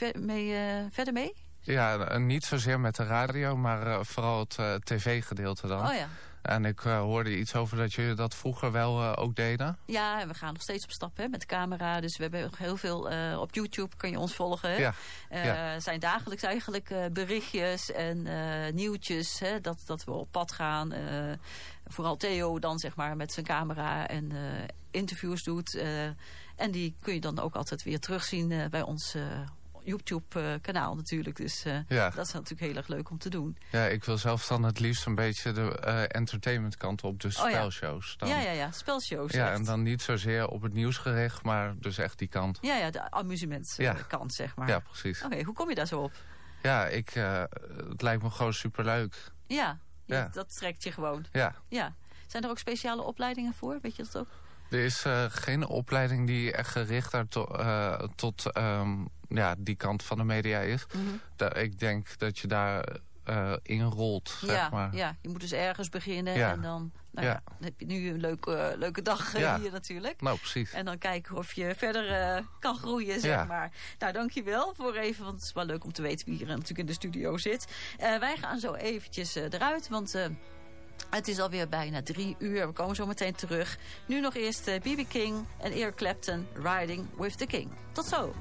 mee, uh, verder mee? Ja, niet zozeer met de radio, maar uh, vooral het uh, tv-gedeelte dan. Oh ja. En ik uh, hoorde iets over dat jullie dat vroeger wel uh, ook deden. Ja, en we gaan nog steeds op stap hè, met de camera. Dus we hebben heel veel... Uh, op YouTube kan je ons volgen. Hè? Ja. Uh, ja. zijn dagelijks eigenlijk uh, berichtjes en uh, nieuwtjes. Hè, dat, dat we op pad gaan. Uh, vooral Theo dan zeg maar met zijn camera en uh, interviews doet. Uh, en die kun je dan ook altijd weer terugzien uh, bij ons... Uh, YouTube-kanaal natuurlijk. Dus uh, ja. dat is natuurlijk heel erg leuk om te doen. Ja, ik wil zelf dan het liefst een beetje de uh, entertainment kant op. Dus oh, ja. spelshows. Dan. Ja, ja, ja. Spelshows. Ja, echt. en dan niet zozeer op het nieuws gericht, maar dus echt die kant. Ja, ja, de amusementkant, ja. zeg maar. Ja, precies. Oké, okay, hoe kom je daar zo op? Ja, ik, uh, het lijkt me gewoon superleuk. Ja, ja. Dat, dat trekt je gewoon. Ja. Ja. Zijn er ook speciale opleidingen voor? Weet je dat ook? Er is uh, geen opleiding die echt gericht er to, uh, tot um, ja, die kant van de media is. Mm-hmm. Da- ik denk dat je daar uh, inrolt, zeg ja, maar. Ja, je moet dus ergens beginnen ja. en dan, nou ja. Ja, dan heb je nu een leuke, uh, leuke dag uh, ja. hier natuurlijk. Nou, precies. En dan kijken of je verder uh, kan groeien, zeg ja. maar. Nou, dankjewel voor even, want het is wel leuk om te weten wie hier natuurlijk in de studio zit. Uh, wij gaan zo eventjes uh, eruit, want... Uh, Het is alweer bijna drie uur. We komen zo meteen terug. Nu nog eerst uh, B B King en Eric Clapton, Riding with the King. Tot zo.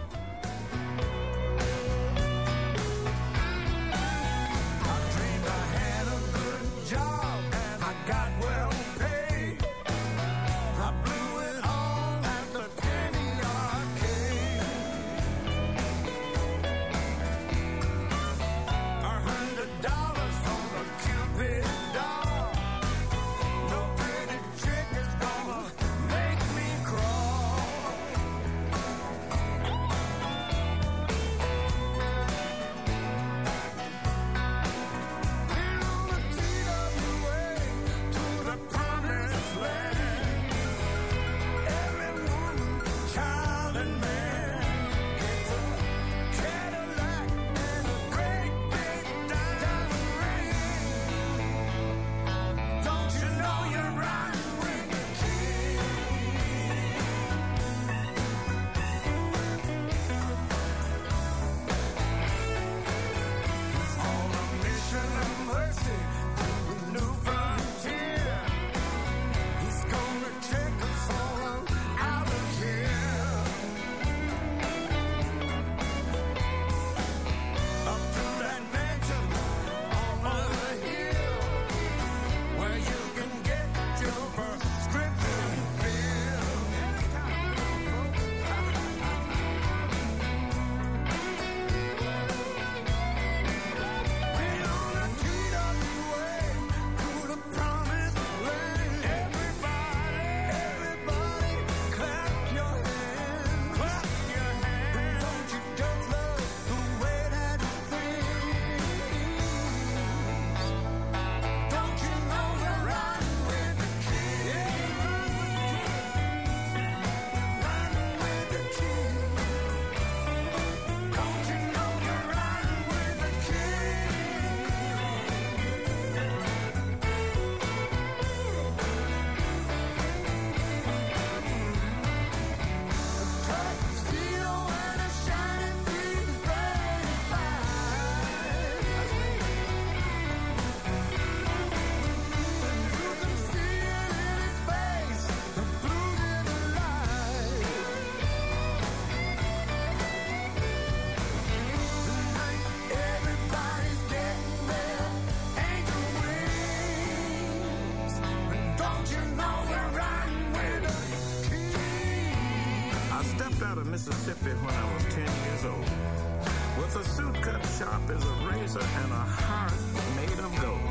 Mississippi when I was ten years old, with a suit cut sharp as a razor and a heart made of gold.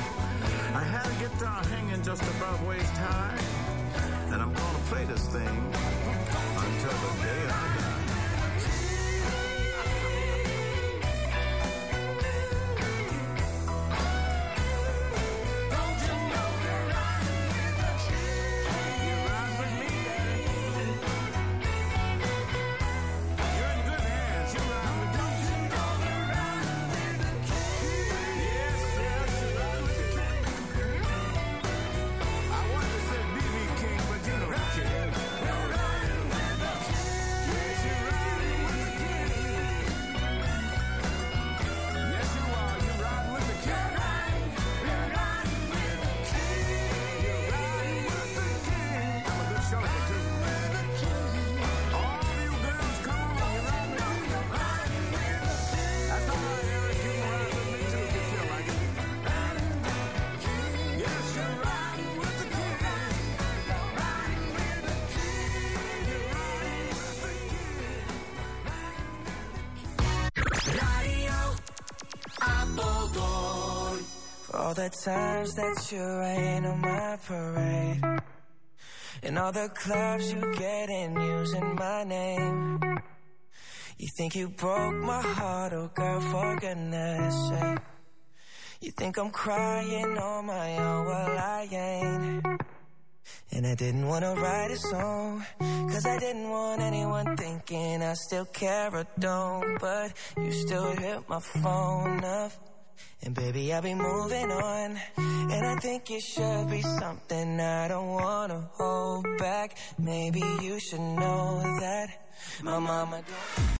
I had a guitar hanging just above waist high, and I'm gonna play this thing until the day I die. All the times that you rain on my parade, and all the clubs you get in using my name. You think you broke my heart, oh girl, for goodness sake. You think I'm crying on my own, well I ain't. And I didn't wanna write a song, cause I didn't want anyone thinking I still care or don't. But you still hit my phone up, and baby I'll be moving on. And I think it should be something I don't wanna hold back. Maybe you should know that my mama don't